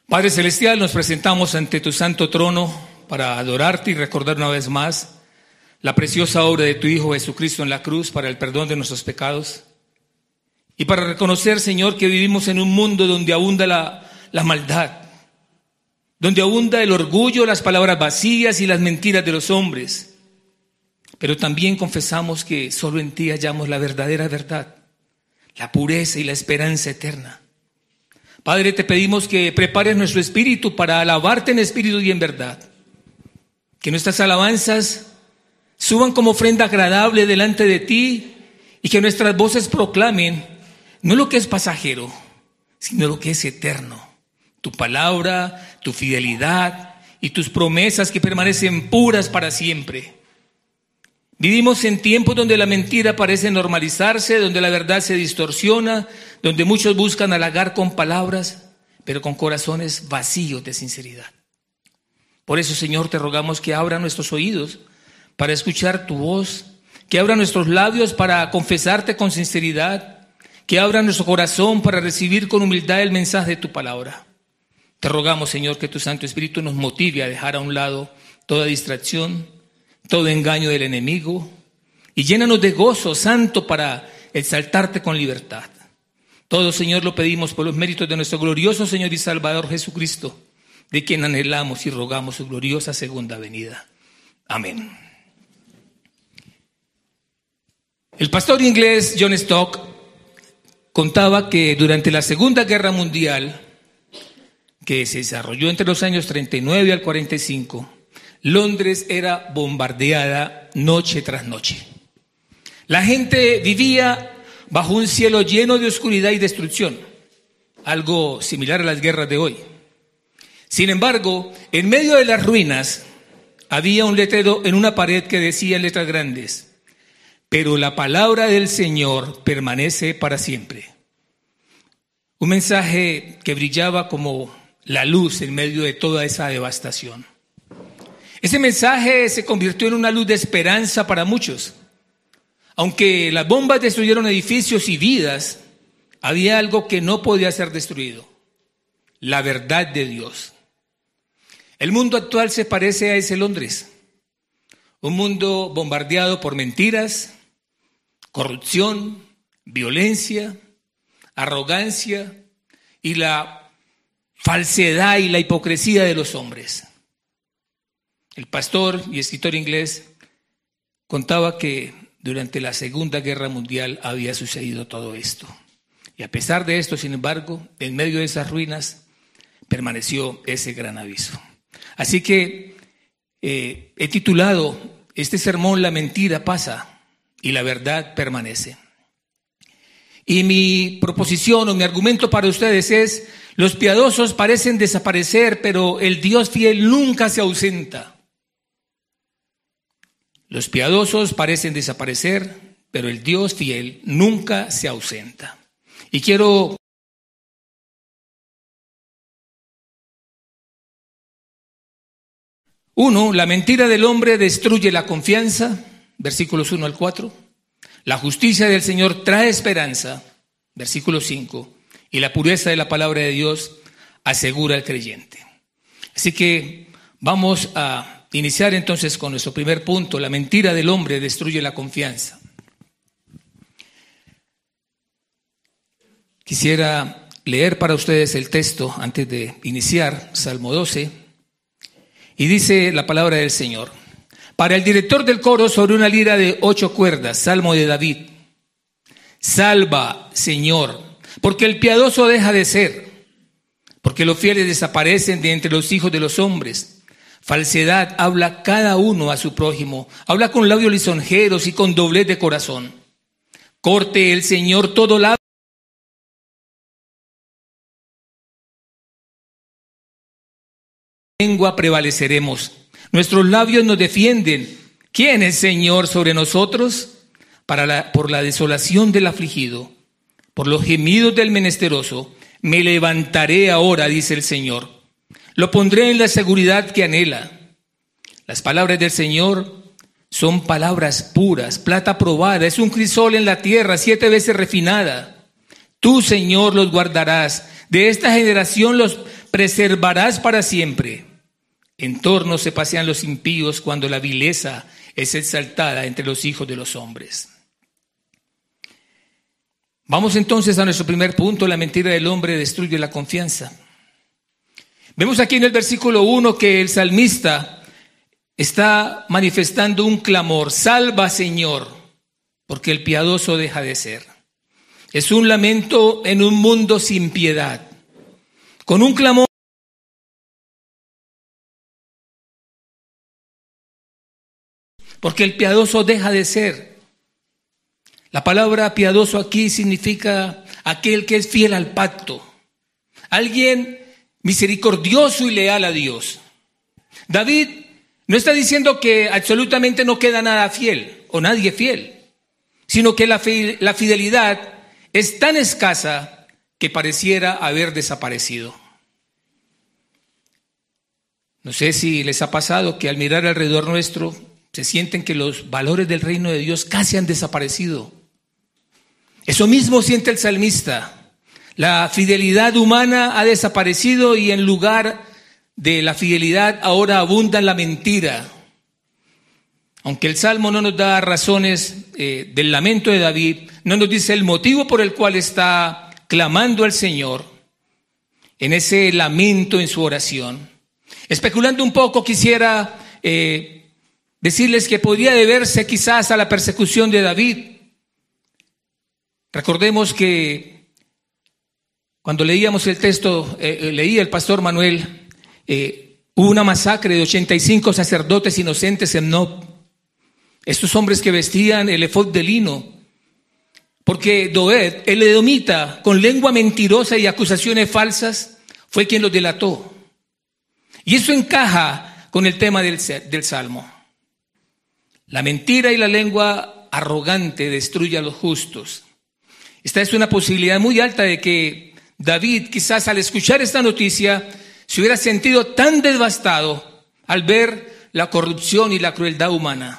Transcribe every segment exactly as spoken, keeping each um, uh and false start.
Padre Celestial, nos presentamos ante tu santo trono para adorarte y recordar una vez más la preciosa obra de tu Hijo Jesucristo en la cruz para el perdón de nuestros pecados. Y para reconocer, Señor, que vivimos en un mundo donde abunda la, la maldad, donde abunda el orgullo, las palabras vacías y las mentiras de los hombres. Pero también confesamos que solo en ti hallamos la verdadera verdad, la pureza y la esperanza eterna. Padre, te pedimos que prepares nuestro espíritu para alabarte en espíritu y en verdad. Que nuestras alabanzas suban como ofrenda agradable delante de ti y que nuestras voces proclamen no lo que es pasajero, sino lo que es eterno. Tu palabra, tu fidelidad y tus promesas que permanecen puras para siempre. Vivimos en tiempos donde la mentira parece normalizarse, donde la verdad se distorsiona, donde muchos buscan halagar con palabras, pero con corazones vacíos de sinceridad. Por eso, Señor, te rogamos que abra nuestros oídos para escuchar tu voz, que abra nuestros labios para confesarte con sinceridad, que abra nuestro corazón para recibir con humildad el mensaje de tu palabra. Te rogamos, Señor, que tu Santo Espíritu nos motive a dejar a un lado toda distracción, todo engaño del enemigo, y llénanos de gozo santo para exaltarte con libertad. Todo, Señor, lo pedimos por los méritos de nuestro glorioso Señor y Salvador Jesucristo, de quien anhelamos y rogamos su gloriosa segunda venida. Amén. El pastor inglés John Stott contaba que durante la Segunda Guerra Mundial, que se desarrolló entre los años treinta y nueve al cuarenta y cinco, Londres era bombardeada noche tras noche. La gente vivía bajo un cielo lleno de oscuridad y destrucción, algo similar a las guerras de hoy. Sin embargo, en medio de las ruinas había un letrero en una pared que decía en letras grandes: pero la palabra del Señor permanece para siempre. Un mensaje que brillaba como la luz en medio de toda esa devastación. Ese mensaje se convirtió en una luz de esperanza para muchos. Aunque las bombas destruyeron edificios y vidas, había algo que no podía ser destruido: la verdad de Dios. El mundo actual se parece a ese Londres. Un mundo bombardeado por mentiras, corrupción, violencia, arrogancia y la falsedad y la hipocresía de los hombres. El pastor y escritor inglés contaba que durante la Segunda Guerra Mundial había sucedido todo esto. Y a pesar de esto, sin embargo, en medio de esas ruinas permaneció ese gran aviso. Así que eh, he titulado este sermón "La mentira pasa y la verdad permanece". Y mi proposición o mi argumento para ustedes es: los piadosos parecen desaparecer, pero el Dios fiel nunca se ausenta. Los piadosos parecen desaparecer, pero el Dios fiel nunca se ausenta. Y quiero Uno, la mentira del hombre destruye la confianza, versículos uno al cuatro. La justicia del Señor trae esperanza, versículo cinco. Y la pureza de la palabra de Dios asegura al creyente. Así que vamos a iniciar entonces con nuestro primer punto: la mentira del hombre destruye la confianza. Quisiera leer para ustedes el texto antes de iniciar, Salmo doce, y dice la palabra del Señor: para el director del coro sobre una lira de ocho cuerdas, Salmo de David. Salva, Señor, porque el piadoso deja de ser, porque los fieles desaparecen de entre los hijos de los hombres. Falsedad habla cada uno a su prójimo, habla con labios lisonjeros y con doblez de corazón. Corte el Señor todo labio. Lengua prevaleceremos. Nuestros labios nos defienden. ¿Quién es Señor sobre nosotros? Para la, por la desolación del afligido, por los gemidos del menesteroso, me levantaré ahora, dice el Señor. Lo pondré en la seguridad que anhela. Las palabras del Señor son palabras puras, plata probada, es un crisol en la tierra, siete veces refinada. Tú, Señor, los guardarás. De esta generación los preservarás para siempre. En torno se pasean los impíos cuando la vileza es exaltada entre los hijos de los hombres. Vamos entonces a nuestro primer punto: la mentira del hombre destruye la confianza. Vemos aquí en el versículo uno que el salmista está manifestando un clamor: salva, Señor, porque el piadoso deja de ser. Es un lamento en un mundo sin piedad, con un clamor porque el piadoso deja de ser. La palabra piadoso aquí significa aquel que es fiel al pacto, alguien misericordioso y leal a Dios. David no está diciendo que absolutamente no queda nada fiel o nadie fiel, sino que la fidelidad es tan escasa que pareciera haber desaparecido. No sé si les ha pasado que al mirar alrededor nuestro se sienten que los valores del reino de Dios casi han desaparecido. Eso mismo siente el salmista. La fidelidad humana ha desaparecido y en lugar de la fidelidad ahora abunda la mentira. Aunque el Salmo no nos da razones eh, del lamento de David, no nos dice el motivo por el cual está clamando al Señor en ese lamento en su oración. Especulando un poco, quisiera eh, decirles que podría deberse quizás a la persecución de David. Recordemos que cuando leíamos el texto, eh, leía el pastor Manuel, eh, hubo una masacre de ochenta y cinco sacerdotes inocentes en Nob. Estos hombres que vestían el efod de lino, porque Doeg, el edomita, con lengua mentirosa y acusaciones falsas, fue quien los delató. Y eso encaja con el tema del, del Salmo. La mentira y la lengua arrogante destruye a los justos. Esta es una posibilidad muy alta de que David, quizás al escuchar esta noticia, se hubiera sentido tan devastado al ver la corrupción y la crueldad humana.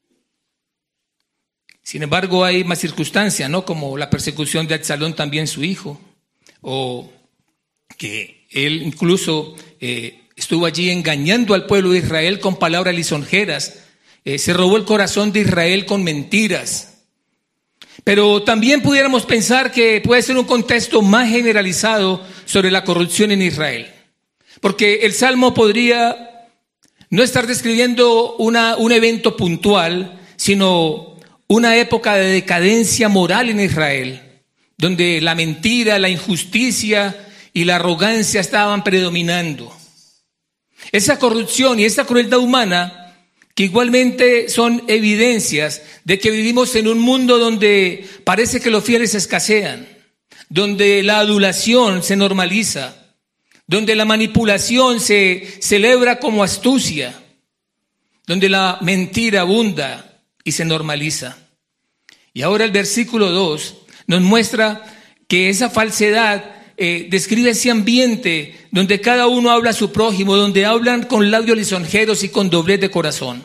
Sin embargo, hay más circunstancias, ¿no? Como la persecución de Absalón, también su hijo, o que él incluso eh, estuvo allí engañando al pueblo de Israel con palabras lisonjeras, eh, se robó el corazón de Israel con mentiras. Pero también pudiéramos pensar que puede ser un contexto más generalizado sobre la corrupción en Israel, porque el Salmo podría no estar describiendo una, un evento puntual, sino una época de decadencia moral en Israel, donde la mentira, la injusticia y la arrogancia estaban predominando. Esa corrupción y esa crueldad humana, que igualmente son evidencias de que vivimos en un mundo donde parece que los fieles escasean, donde la adulación se normaliza, donde la manipulación se celebra como astucia, donde la mentira abunda y se normaliza. Y ahora el versículo dos nos muestra que esa falsedad eh, describe ese ambiente donde cada uno habla a su prójimo, donde hablan con labios lisonjeros y con doblez de corazón.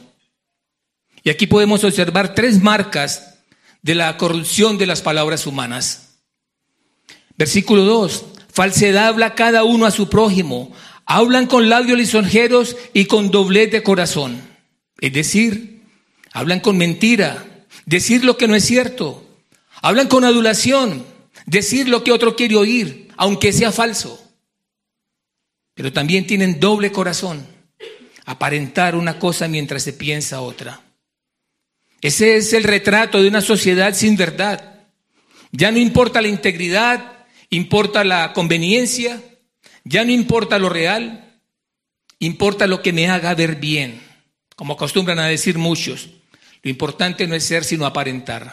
Y aquí podemos observar tres marcas de la corrupción de las palabras humanas. Versículo dos, falsedad habla cada uno a su prójimo, hablan con labios lisonjeros y con doblez de corazón. Es decir, hablan con mentira, decir lo que no es cierto. Hablan con adulación, decir lo que otro quiere oír, aunque sea falso. Pero también tienen doble corazón, aparentar una cosa mientras se piensa otra. Ese es el retrato de una sociedad sin verdad. Ya no importa la integridad, importa la conveniencia, ya no importa lo real, importa lo que me haga ver bien, como acostumbran a decir muchos. Lo importante no es ser, sino aparentar.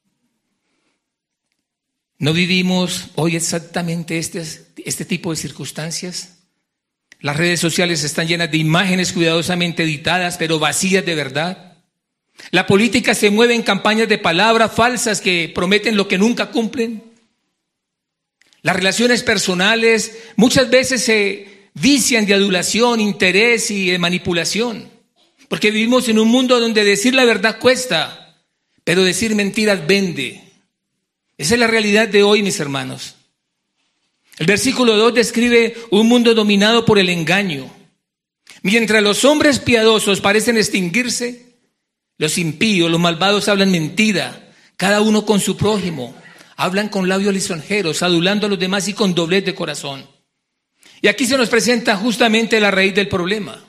¿No vivimos hoy exactamente este, este tipo de circunstancias? Las redes sociales están llenas de imágenes cuidadosamente editadas, pero vacías de verdad. La política se mueve en campañas de palabras falsas que prometen lo que nunca cumplen. Las relaciones personales muchas veces se vician de adulación, interés y de manipulación. Porque vivimos en un mundo donde decir la verdad cuesta, pero decir mentiras vende. Esa es la realidad de hoy, mis hermanos. El versículo dos describe un mundo dominado por el engaño. Mientras los hombres piadosos parecen extinguirse, los impíos, los malvados hablan mentira, cada uno con su prójimo, hablan con labios lisonjeros, adulando a los demás y con doblez de corazón. Y aquí se nos presenta justamente la raíz del problema.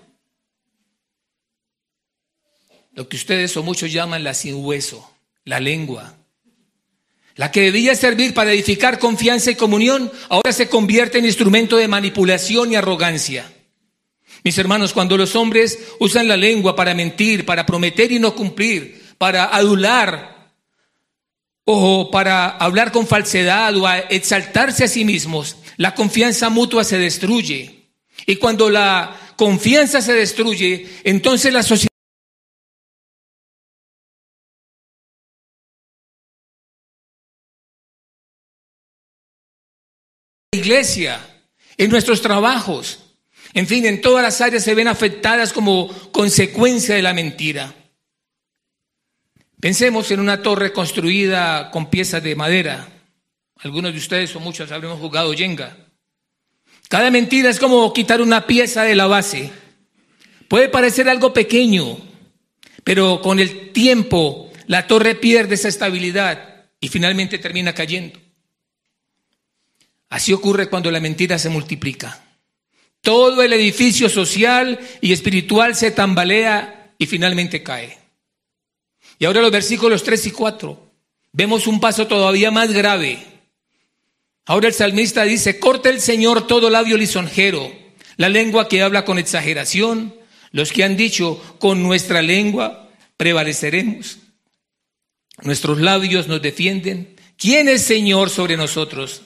Lo que ustedes o muchos llaman la sin hueso, la lengua. La que debía servir para edificar confianza y comunión, ahora se convierte en instrumento de manipulación y arrogancia. Mis hermanos, cuando los hombres usan la lengua para mentir, para prometer y no cumplir, para adular o para hablar con falsedad o a exaltarse a sí mismos, la confianza mutua se destruye. Y cuando la confianza se destruye, entonces la sociedad iglesia, en nuestros trabajos, en fin, en todas las áreas se ven afectadas como consecuencia de la mentira. Pensemos en una torre construida con piezas de madera. Algunos de ustedes o muchos habremos jugado Jenga. Cada mentira es como quitar una pieza de la base. Puede parecer algo pequeño, pero con el tiempo la torre pierde esa estabilidad y finalmente termina cayendo. Así ocurre cuando la mentira se multiplica. Todo el edificio social y espiritual se tambalea y finalmente cae. Y ahora los versículos tres y cuatro, vemos un paso todavía más grave. Ahora el salmista dice: corta el Señor todo labio lisonjero, la lengua que habla con exageración, los que han dicho: con nuestra lengua prevaleceremos. Nuestros labios nos defienden. ¿Quién es Señor sobre nosotros?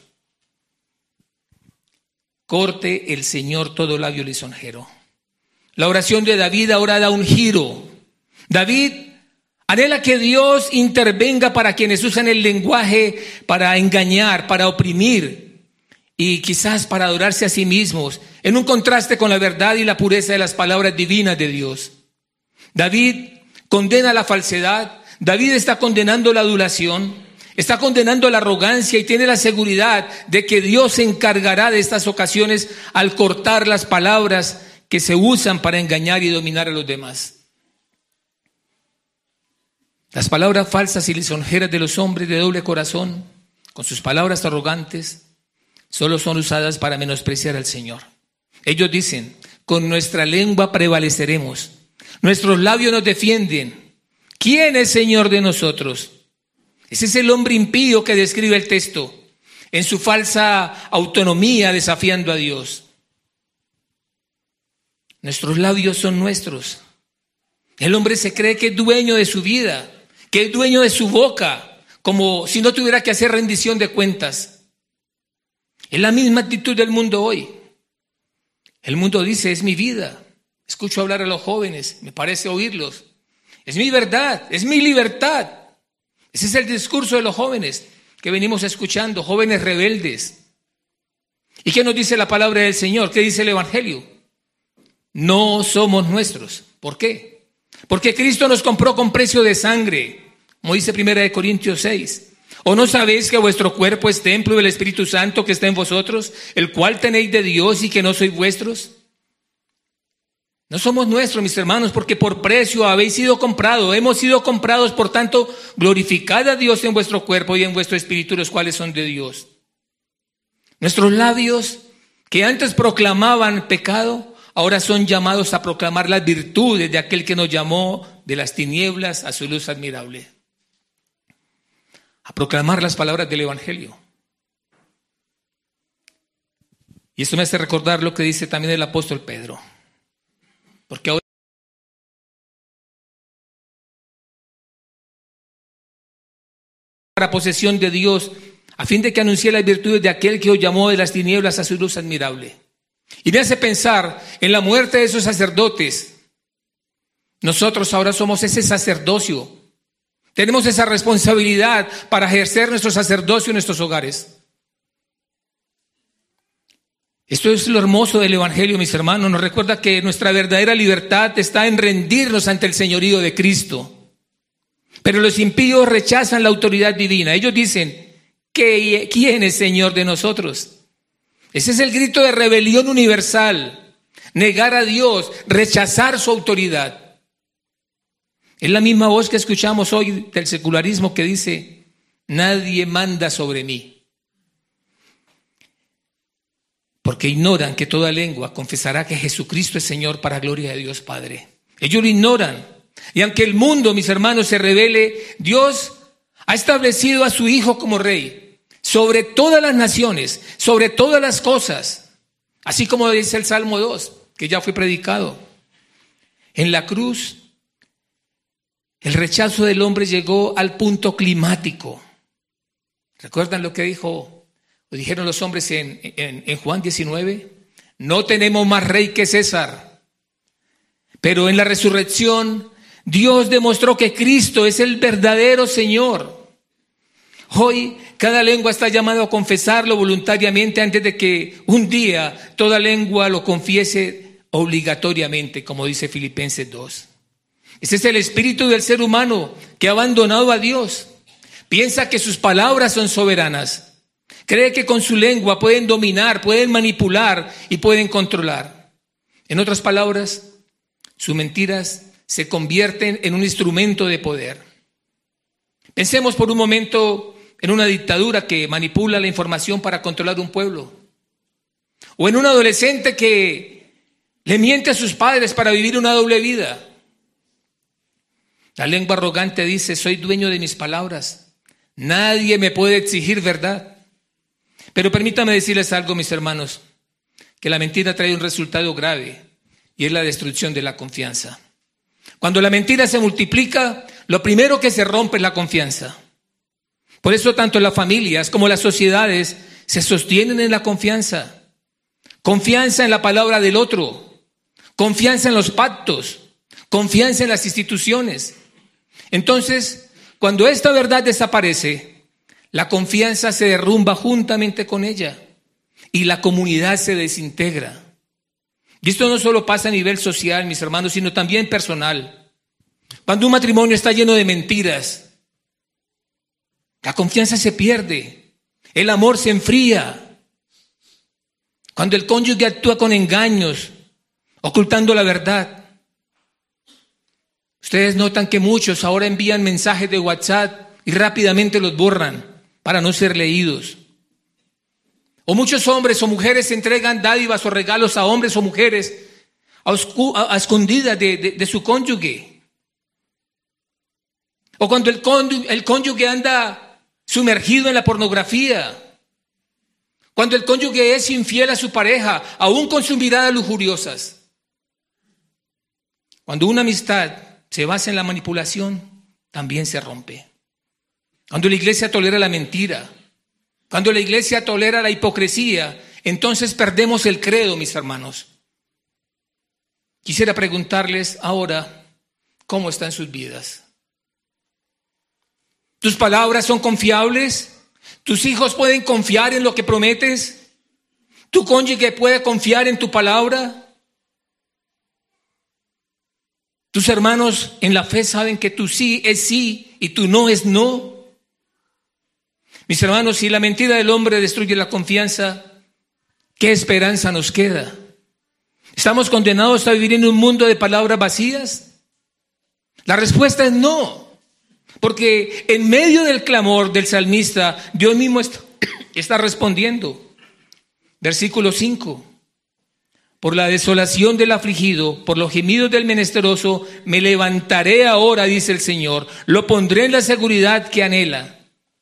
Corte el Señor todo labio lisonjero. La oración de David ahora da un giro. David anhela que Dios intervenga para quienes usan el lenguaje para engañar, para oprimir y quizás para adorarse a sí mismos, en un contraste con la verdad y la pureza de las palabras divinas de Dios. David condena la falsedad, David está condenando la adulación, está condenando la arrogancia y tiene la seguridad de que Dios se encargará de estas ocasiones al cortar las palabras que se usan para engañar y dominar a los demás. Las palabras falsas y lisonjeras de los hombres de doble corazón, con sus palabras arrogantes, solo son usadas para menospreciar al Señor. Ellos dicen: con nuestra lengua prevaleceremos, nuestros labios nos defienden. ¿Quién es Señor de nosotros? Ese es el hombre impío que describe el texto, en su falsa autonomía desafiando a Dios. Nuestros labios son nuestros. El hombre se cree que es dueño de su vida, que es dueño de su boca, como si no tuviera que hacer rendición de cuentas. Es la misma actitud del mundo hoy. El mundo dice: es mi vida. Escucho hablar a los jóvenes, me parece oírlos. Es mi verdad, es mi libertad. Ese es el discurso de los jóvenes que venimos escuchando, jóvenes rebeldes. ¿Y qué nos dice la palabra del Señor? ¿Qué dice el Evangelio? No somos nuestros. ¿Por qué? Porque Cristo nos compró con precio de sangre, como dice primera de Corintios seis. ¿O no sabéis que vuestro cuerpo es templo del Espíritu Santo que está en vosotros, el cual tenéis de Dios y que no sois vuestros? No somos nuestros, mis hermanos, porque por precio habéis sido comprados. Hemos sido comprados, por tanto, glorificad a Dios en vuestro cuerpo y en vuestro espíritu, los cuales son de Dios. Nuestros labios, que antes proclamaban pecado, ahora son llamados a proclamar las virtudes de aquel que nos llamó de las tinieblas a su luz admirable. A proclamar las palabras del Evangelio. Y esto me hace recordar lo que dice también el apóstol Pedro. Porque ahora para posesión de Dios, a fin de que anuncie las virtudes de aquel que os llamó de las tinieblas a su luz admirable. Y me hace pensar en la muerte de esos sacerdotes. Nosotros ahora somos ese sacerdocio. Tenemos esa responsabilidad para ejercer nuestro sacerdocio en nuestros hogares. Esto es lo hermoso del Evangelio, mis hermanos. Nos recuerda que nuestra verdadera libertad está en rendirnos ante el señorío de Cristo. Pero los impíos rechazan la autoridad divina. Ellos dicen: ¿quién es Señor de nosotros? Ese es el grito de rebelión universal. Negar a Dios, rechazar su autoridad. Es la misma voz que escuchamos hoy del secularismo que dice: nadie manda sobre mí. Porque ignoran que toda lengua confesará que Jesucristo es Señor para gloria de Dios Padre. Ellos lo ignoran. Y aunque el mundo, mis hermanos, se rebele, Dios ha establecido a su Hijo como Rey sobre todas las naciones, sobre todas las cosas. Así como dice el Salmo dos, que ya fue predicado. En la cruz, el rechazo del hombre llegó al punto climático. ¿Recuerdan lo que dijo, lo dijeron los hombres en, en, en Juan diecinueve? No tenemos más rey que César. Pero en la resurrección, Dios demostró que Cristo es el verdadero Señor. Hoy cada lengua está llamada a confesarlo voluntariamente antes de que un día toda lengua lo confiese obligatoriamente, como dice Filipenses dos. Ese es el espíritu del ser humano que ha abandonado a Dios. Piensa que sus palabras son soberanas. Cree que con su lengua pueden dominar, pueden manipular y pueden controlar. En otras palabras, sus mentiras se convierten en un instrumento de poder. Pensemos por un momento en una dictadura que manipula la información para controlar un pueblo. O en un adolescente que le miente a sus padres para vivir una doble vida. La lengua arrogante dice: soy dueño de mis palabras. Nadie me puede exigir verdad. Pero permítame decirles algo, mis hermanos, que la mentira trae un resultado grave y es la destrucción de la confianza. Cuando la mentira se multiplica, lo primero que se rompe es la confianza. Por eso tanto las familias como las sociedades se sostienen en la confianza. Confianza en la palabra del otro, confianza en los pactos, confianza en las instituciones. Entonces, cuando esta verdad desaparece, la confianza se derrumba juntamente con ella y la comunidad se desintegra. Y esto no solo pasa a nivel social, mis hermanos, sino también personal. Cuando un matrimonio está lleno de mentiras, la confianza se pierde, el amor se enfría. Cuando el cónyuge actúa con engaños, ocultando la verdad. Ustedes notan que muchos ahora envían mensajes de WhatsApp y rápidamente los borran para no ser leídos. O muchos hombres o mujeres entregan dádivas o regalos a hombres o mujeres a, oscu- a, a escondidas de, de, de su cónyuge. O cuando el cónyuge, el cónyuge anda sumergido en la pornografía. Cuando el cónyuge es infiel a su pareja, aún con sus miradas lujuriosas. Cuando una amistad se basa en la manipulación, también se rompe. Cuando la iglesia tolera la mentira, cuando la iglesia tolera la hipocresía, entonces perdemos el credo, mis hermanos. Quisiera preguntarles ahora, ¿cómo están sus vidas? ¿Tus palabras son confiables? ¿Tus hijos pueden confiar en lo que prometes? ¿Tu cónyuge puede confiar en tu palabra? ¿Tus hermanos en la fe saben que tu sí es sí y tu no es no? Mis hermanos, si la mentira del hombre destruye la confianza, ¿qué esperanza nos queda? ¿Estamos condenados a vivir en un mundo de palabras vacías? La respuesta es no. Porque en medio del clamor del salmista, Dios mismo está, está respondiendo. Versículo cinco. Por la desolación del afligido, por los gemidos del menesteroso, me levantaré ahora, dice el Señor. Lo pondré en la seguridad que anhela.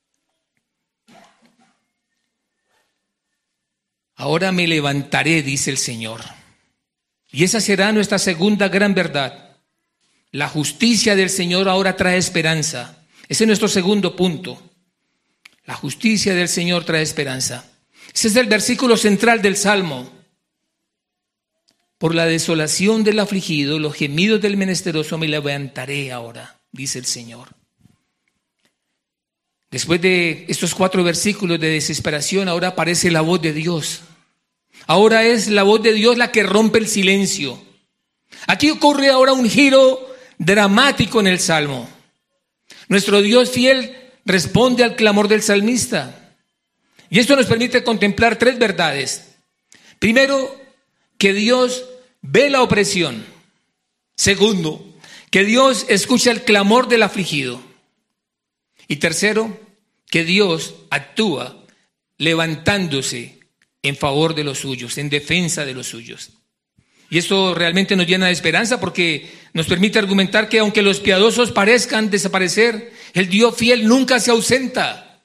Ahora me levantaré, dice el Señor. Y esa será nuestra segunda gran verdad. La justicia del Señor ahora trae esperanza. Ese es nuestro segundo punto. La justicia del Señor trae esperanza. Ese es el versículo central del Salmo. Por la desolación del afligido, los gemidos del menesteroso, me levantaré ahora, dice el Señor. Después de estos cuatro versículos de desesperación, ahora aparece la voz de Dios. Ahora es la voz de Dios la que rompe el silencio. Aquí ocurre ahora un giro dramático en el Salmo. Nuestro Dios fiel responde al clamor del salmista. Y esto nos permite contemplar tres verdades. Primero, que Dios ve la opresión. Segundo, que Dios escucha el clamor del afligido. Y tercero, que Dios actúa levantándose en favor de los suyos, en defensa de los suyos. Y esto realmente nos llena de esperanza porque nos permite argumentar que aunque los piadosos parezcan desaparecer, el Dios fiel nunca se ausenta.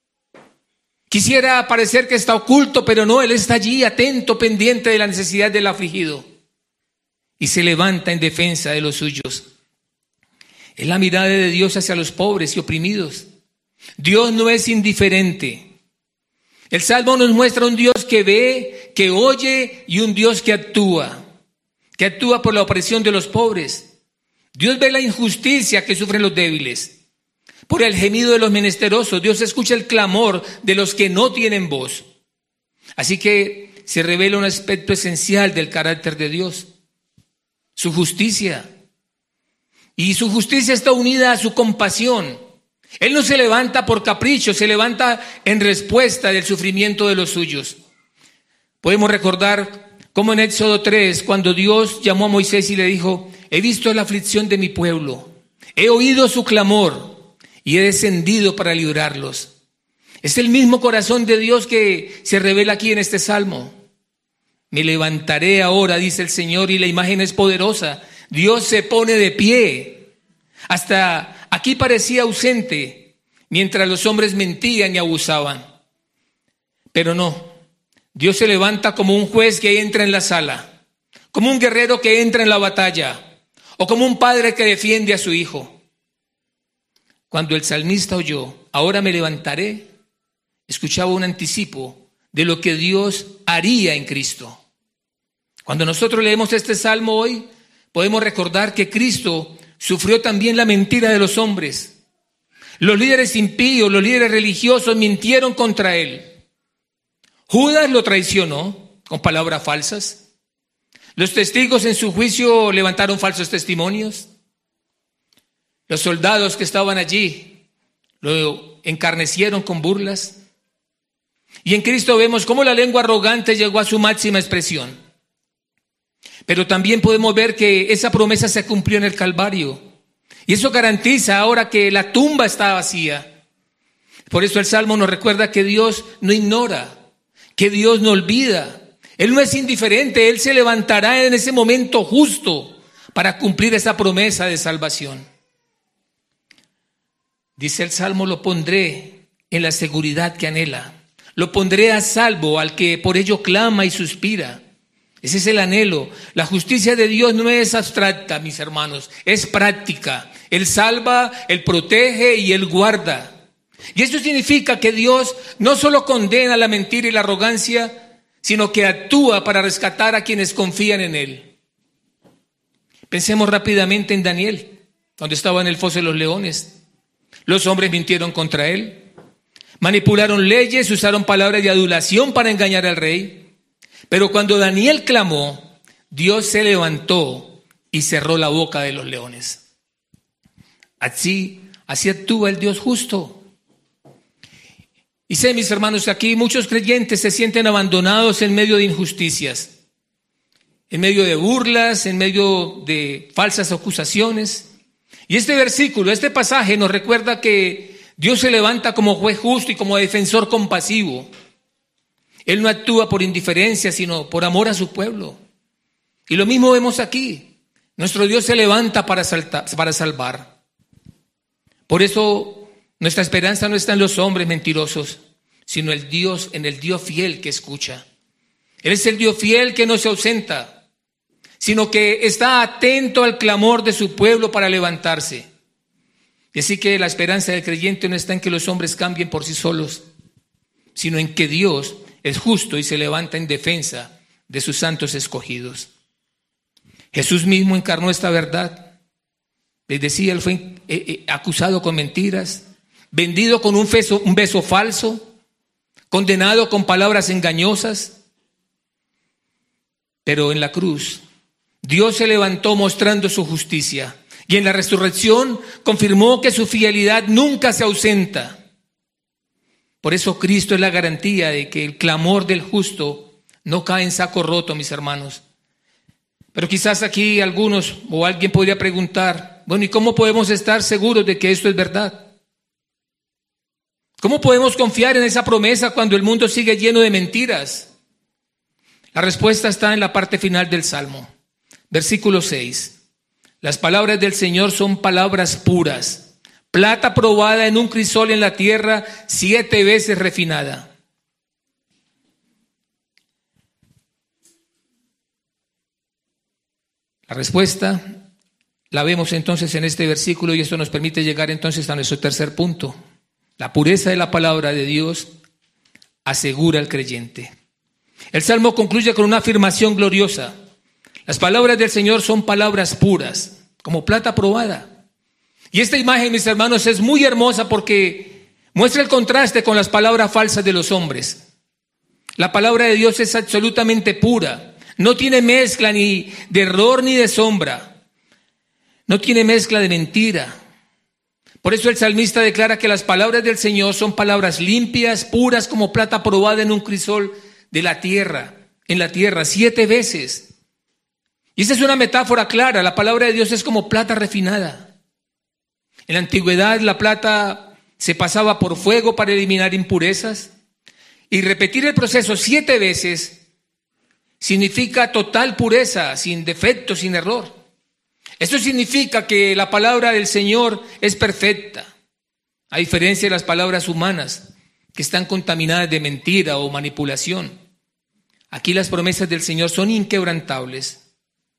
Quisiera parecer que está oculto, pero no, Él está allí atento, pendiente de la necesidad del afligido. Y se levanta en defensa de los suyos. Es la mirada de Dios hacia los pobres y oprimidos. Dios no es indiferente. El Salmo nos muestra un Dios que ve, que oye y un Dios que actúa. Que actúa por la opresión de los pobres. Dios ve la injusticia que sufren los débiles. Por el gemido de los menesterosos, Dios escucha el clamor de los que no tienen voz. Así que se revela un aspecto esencial del carácter de Dios: su justicia. Y su justicia está unida a su compasión. Él no se levanta por capricho, se levanta en respuesta del sufrimiento de los suyos. Podemos recordar cómo en Éxodo tres, cuando Dios llamó a Moisés y le dijo: he visto la aflicción de mi pueblo, he oído su clamor y he descendido para librarlos. Es el mismo corazón de Dios que se revela aquí en este salmo. Me levantaré ahora, dice el Señor, y la imagen es poderosa. Dios se pone de pie. Hasta aquí parecía ausente, mientras los hombres mentían y abusaban. Pero no, Dios se levanta como un juez que entra en la sala, como un guerrero que entra en la batalla, o como un padre que defiende a su hijo. Cuando el salmista oyó, ahora me levantaré, escuchaba un anticipo de lo que Dios haría en Cristo. Cuando nosotros leemos este salmo hoy, podemos recordar que Cristo sufrió también la mentira de los hombres. Los líderes impíos, los líderes religiosos mintieron contra él. Judas lo traicionó con palabras falsas. Los testigos en su juicio levantaron falsos testimonios. Los soldados que estaban allí lo encarnecieron con burlas. Y en Cristo vemos cómo la lengua arrogante llegó a su máxima expresión. Pero también podemos ver que esa promesa se cumplió en el Calvario. Y eso garantiza ahora que la tumba está vacía. Por eso el Salmo nos recuerda que Dios no ignora, que Dios no olvida. Él no es indiferente, Él se levantará en ese momento justo para cumplir esa promesa de salvación. Dice el Salmo: lo pondré en la seguridad que anhela. Lo pondré a salvo al que por ello clama y suspira. Ese es el anhelo. La justicia de Dios no es abstracta, mis hermanos, es práctica. Él salva, Él protege y Él guarda. Y eso significa que Dios no solo condena la mentira y la arrogancia, sino que actúa para rescatar a quienes confían en Él. Pensemos rápidamente en Daniel, cuando estaba en el foso de los leones. Los hombres mintieron contra él, manipularon leyes, usaron palabras de adulación para engañar al rey. Pero cuando Daniel clamó, Dios se levantó y cerró la boca de los leones. Así, así actúa el Dios justo. Y sé, mis hermanos, que aquí muchos creyentes se sienten abandonados en medio de injusticias, en medio de burlas, en medio de falsas acusaciones. Y este versículo, este pasaje nos recuerda que Dios se levanta como juez justo y como defensor compasivo. Él no actúa por indiferencia, sino por amor a su pueblo. Y lo mismo vemos aquí. Nuestro Dios se levanta para, salta, para salvar. Por eso nuestra esperanza no está en los hombres mentirosos, sino el Dios, en el Dios fiel que escucha. Él es el Dios fiel que no se ausenta, sino que está atento al clamor de su pueblo para levantarse. Y así que la esperanza del creyente no está en que los hombres cambien por sí solos, sino en que Dios es justo y se levanta en defensa de sus santos escogidos. Jesús mismo encarnó esta verdad. Les decía, él fue eh, eh, acusado con mentiras, vendido con un beso, un beso falso, condenado con palabras engañosas. Pero en la cruz, Dios se levantó mostrando su justicia, y en la resurrección confirmó que su fidelidad nunca se ausenta. Por eso Cristo es la garantía de que el clamor del justo no cae en saco roto, mis hermanos. Pero quizás aquí algunos o alguien podría preguntar, bueno, ¿y cómo podemos estar seguros de que esto es verdad? ¿Cómo podemos confiar en esa promesa cuando el mundo sigue lleno de mentiras? La respuesta está en la parte final del Salmo, versículo seis. Las palabras del Señor son palabras puras, plata probada en un crisol en la tierra, siete veces refinada. La respuesta la vemos entonces en este versículo y esto nos permite llegar entonces a nuestro tercer punto. La pureza de la palabra de Dios asegura al creyente. El Salmo concluye con una afirmación gloriosa. Las palabras del Señor son palabras puras, como plata probada. Y esta imagen, mis hermanos, es muy hermosa porque muestra el contraste con las palabras falsas de los hombres. La palabra de Dios es absolutamente pura. No tiene mezcla ni de error ni de sombra. No tiene mezcla de mentira. Por eso el salmista declara que las palabras del Señor son palabras limpias, puras como plata probada en un crisol de la tierra, en la tierra, siete veces. Y esa es una metáfora clara. La palabra de Dios es como plata refinada. En la antigüedad la plata se pasaba por fuego para eliminar impurezas. Y repetir el proceso siete veces significa total pureza, sin defecto, sin error. Esto significa que la palabra del Señor es perfecta, a diferencia de las palabras humanas, que están contaminadas de mentira o manipulación. Aquí las promesas del Señor son inquebrantables.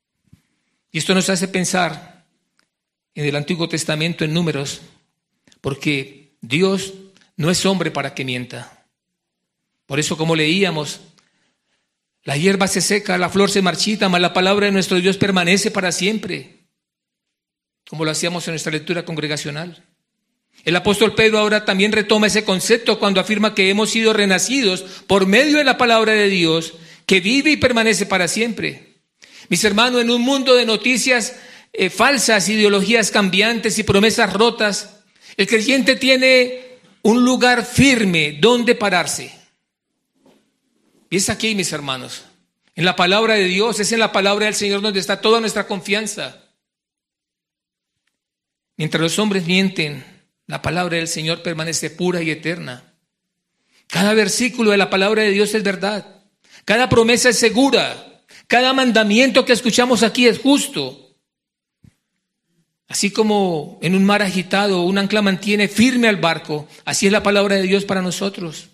Y esto nos hace pensar en el Antiguo Testamento, en Números, porque Dios no es hombre para que mienta. Por eso, como leíamos, la hierba se seca, la flor se marchita, mas la palabra de nuestro Dios permanece para siempre, como lo hacíamos en nuestra lectura congregacional. El apóstol Pedro ahora también retoma ese concepto cuando afirma que hemos sido renacidos por medio de la palabra de Dios, que vive y permanece para siempre. Mis hermanos, en un mundo de noticias eh, falsas, ideologías cambiantes y promesas rotas, el creyente tiene un lugar firme donde pararse. Y es aquí, mis hermanos, en la palabra de Dios, es en la palabra del Señor donde está toda nuestra confianza. Mientras los hombres mienten, la palabra del Señor permanece pura y eterna. Cada versículo de la palabra de Dios es verdad. Cada promesa es segura. Cada mandamiento que escuchamos aquí es justo. Así como en un mar agitado un ancla mantiene firme al barco, así es la palabra de Dios para nosotros.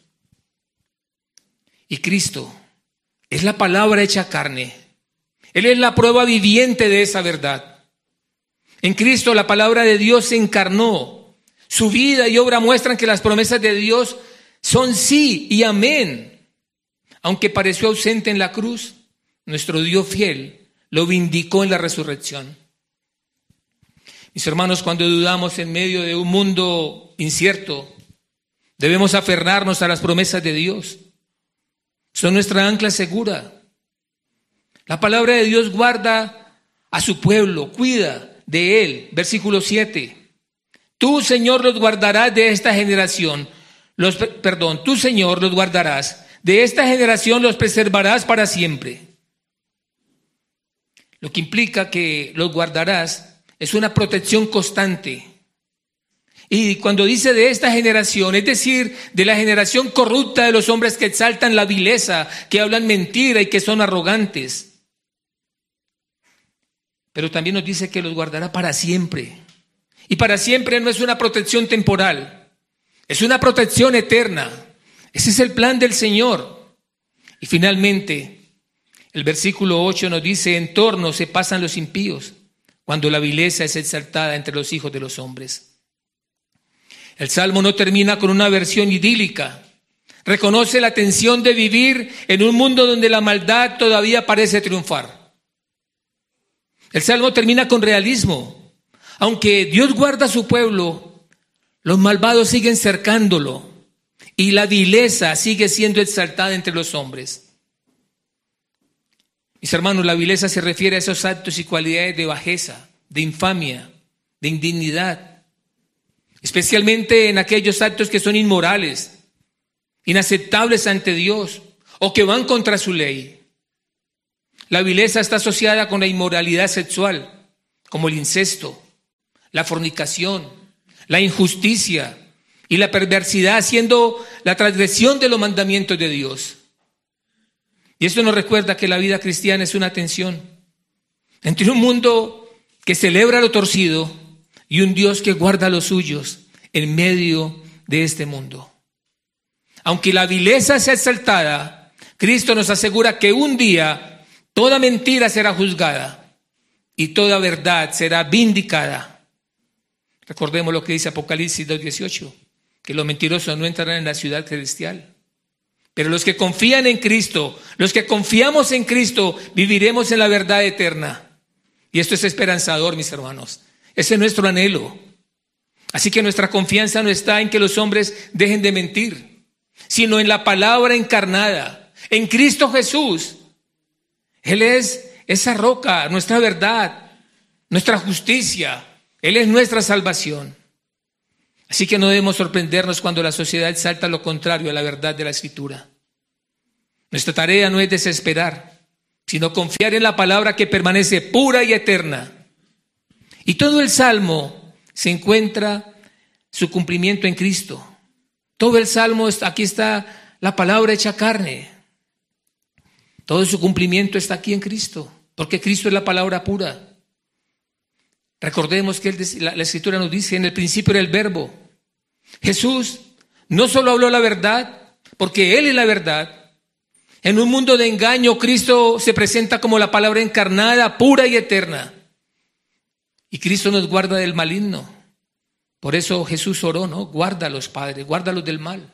Y Cristo es la palabra hecha carne. Él es la prueba viviente de esa verdad. En Cristo la palabra de Dios se encarnó. Su vida y obra muestran que las promesas de Dios son sí y amén. Aunque pareció ausente en la cruz, nuestro Dios fiel lo vindicó en la resurrección. Mis hermanos, cuando dudamos en medio de un mundo incierto, debemos aferrarnos a las promesas de Dios. Son nuestra ancla segura. La palabra de Dios guarda a su pueblo, cuida de él. Versículo siete. Tú, Señor, los guardarás de esta generación. Los, perdón, tú, Señor, los guardarás. De esta generación los preservarás para siempre. Lo que implica que los guardarás es una protección constante. Y cuando dice de esta generación, es decir, de la generación corrupta de los hombres que exaltan la vileza, que hablan mentira y que son arrogantes. Pero también nos dice que los guardará para siempre. Y para siempre no es una protección temporal, es una protección eterna. Ese es el plan del Señor. Y finalmente, el versículo ocho nos dice: en torno se pasan los impíos, cuando la vileza es exaltada entre los hijos de los hombres. El Salmo no termina con una versión idílica. Reconoce la tensión de vivir en un mundo donde la maldad todavía parece triunfar. El Salmo termina con realismo. Aunque Dios guarda a su pueblo, los malvados siguen cercándolo y la vileza sigue siendo exaltada entre los hombres. Mis hermanos, la vileza se refiere a esos actos y cualidades de bajeza, de infamia, de indignidad, especialmente en aquellos actos que son inmorales, inaceptables ante Dios, o que van contra su ley. La vileza está asociada con la inmoralidad sexual, como el incesto, la fornicación, la injusticia y la perversidad, siendo la transgresión de los mandamientos de Dios. Y esto nos recuerda que la vida cristiana es una tensión entre un mundo que celebra lo torcido y un Dios que guarda a los suyos en medio de este mundo. Aunque la vileza sea exaltada, Cristo nos asegura que un día toda mentira será juzgada y toda verdad será vindicada. Recordemos lo que dice Apocalipsis dos dieciocho, que los mentirosos no entrarán en la ciudad celestial. Pero los que confían en Cristo, los que confiamos en Cristo, viviremos en la verdad eterna. Y esto es esperanzador, mis hermanos. Ese es nuestro anhelo. Así que nuestra confianza no está en que los hombres dejen de mentir, sino en la palabra encarnada, en Cristo Jesús. Él es esa roca, nuestra verdad, nuestra justicia. Él es nuestra salvación. Así que no debemos sorprendernos cuando la sociedad exalta lo contrario a la verdad de la Escritura. Nuestra tarea no es desesperar, sino confiar en la palabra que permanece pura y eterna. Y todo el Salmo se encuentra su cumplimiento en Cristo. Todo el Salmo, aquí está la palabra hecha carne. Todo su cumplimiento está aquí en Cristo, porque Cristo es la palabra pura. Recordemos que él, la, la Escritura nos dice, en el principio era el Verbo. Jesús no solo habló la verdad, porque Él es la verdad. En un mundo de engaño, Cristo se presenta como la palabra encarnada, pura y eterna. Y Cristo nos guarda del maligno. Por eso Jesús oró, ¿no? Guárdalos, Padre, guárdalos del mal.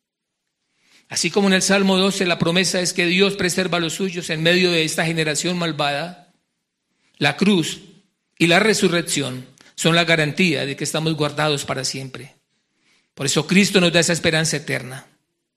Así como en el Salmo doce la promesa es que Dios preserva a los suyos en medio de esta generación malvada, la cruz y la resurrección son la garantía de que estamos guardados para siempre. Por eso Cristo nos da esa esperanza eterna.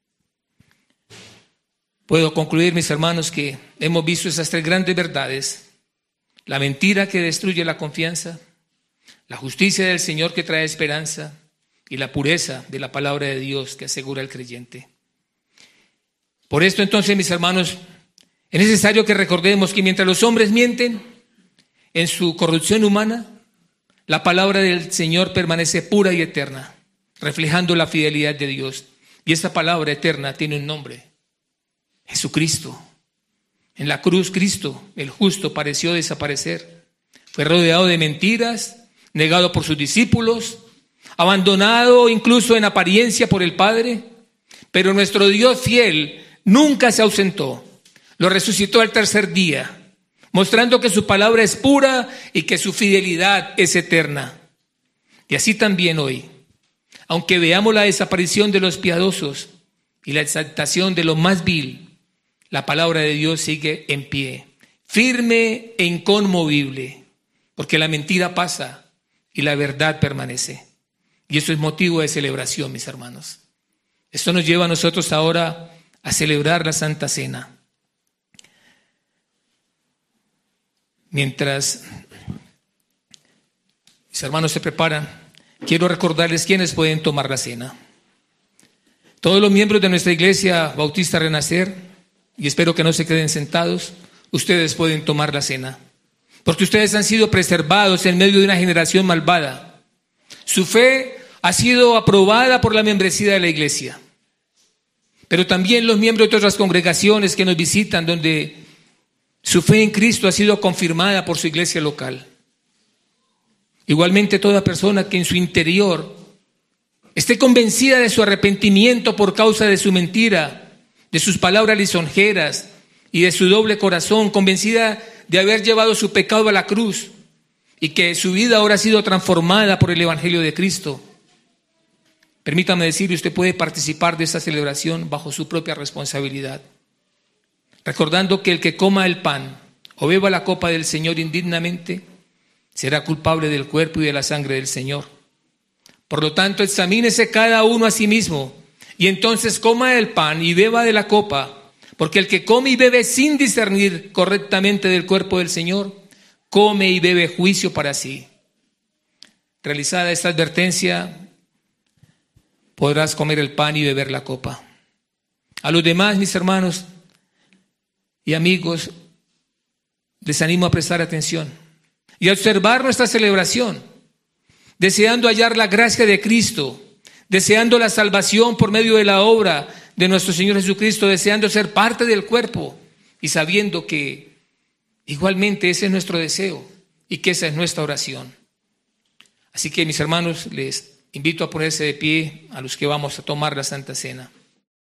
Puedo concluir, mis hermanos, que hemos visto esas tres grandes verdades: la mentira que destruye la confianza, la justicia del Señor que trae esperanza y la pureza de la palabra de Dios que asegura al creyente. Por esto entonces, mis hermanos, es necesario que recordemos que mientras los hombres mienten en su corrupción humana, la palabra del Señor permanece pura y eterna, reflejando la fidelidad de Dios. Y esta palabra eterna tiene un nombre: Jesucristo. En la cruz, Cristo, el justo, pareció desaparecer. Fue rodeado de mentiras, negado por sus discípulos, abandonado incluso en apariencia por el Padre. Pero nuestro Dios fiel nunca se ausentó. Lo resucitó al tercer día, mostrando que su palabra es pura y que su fidelidad es eterna. Y así también hoy, aunque veamos la desaparición de los piadosos y la exaltación de lo más vil, la palabra de Dios sigue en pie, firme e inconmovible, porque la mentira pasa y la verdad permanece. Y eso es motivo de celebración, mis hermanos. Esto nos lleva a nosotros ahora a celebrar la Santa Cena. Mientras mis hermanos se preparan, quiero recordarles quiénes pueden tomar la cena. Todos los miembros de nuestra Iglesia Bautista Renacer, y espero que no se queden sentados, ustedes pueden tomar la cena, porque ustedes han sido preservados en medio de una generación malvada. Su fe ha sido aprobada por la membresía de la Iglesia, pero también los miembros de otras congregaciones que nos visitan, donde su fe en Cristo ha sido confirmada por su iglesia local. Igualmente, toda persona que en su interior esté convencida de su arrepentimiento por causa de su mentira, de sus palabras lisonjeras y de su doble corazón, convencida de haber llevado su pecado a la cruz y que su vida ahora ha sido transformada por el Evangelio de Cristo, permítame decirle, usted puede participar de esta celebración bajo su propia responsabilidad, recordando que el que coma el pan o beba la copa del Señor indignamente será culpable del cuerpo y de la sangre del Señor. Por lo tanto, examínese cada uno a sí mismo y entonces coma el pan y beba de la copa, porque el que come y bebe sin discernir correctamente del cuerpo del Señor, come y bebe juicio para sí. Realizada esta advertencia, podrás comer el pan y beber la copa. A los demás, mis hermanos, y amigos, les animo a prestar atención y a observar nuestra celebración, deseando hallar la gracia de Cristo, deseando la salvación por medio de la obra de nuestro Señor Jesucristo, deseando ser parte del cuerpo y sabiendo que igualmente ese es nuestro deseo y que esa es nuestra oración. Así que, mis hermanos, les invito a ponerse de pie a los que vamos a tomar la Santa Cena.